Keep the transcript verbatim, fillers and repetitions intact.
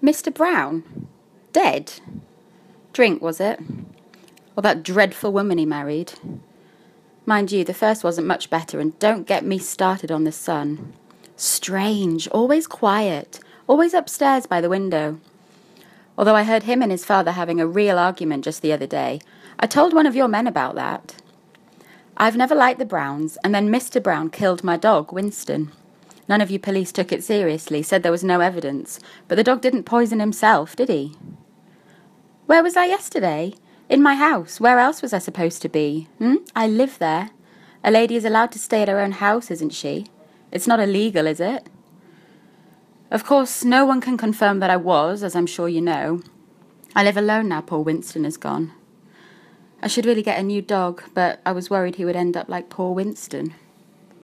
Mister Brown? Dead? Drink, was it? Or that dreadful woman he married? Mind you, the first wasn't much better, and don't get me started on the son. Strange, always quiet, always upstairs by the window. Although I heard him and his father having a real argument just the other day. I told one of your men about that. I've never liked the Browns, and then Mister Brown killed my dog, Winston. None of you police took it seriously, said there was no evidence, but the dog didn't poison himself, did he? Where was I yesterday? In my house. Where else was I supposed to be? Hmm? I live there. A lady is allowed to stay at her own house, isn't she? It's not illegal, is it? Of course, no one can confirm that I was, as I'm sure you know. I live alone now poor Winston is gone. I should really get a new dog, but I was worried he would end up like poor Winston.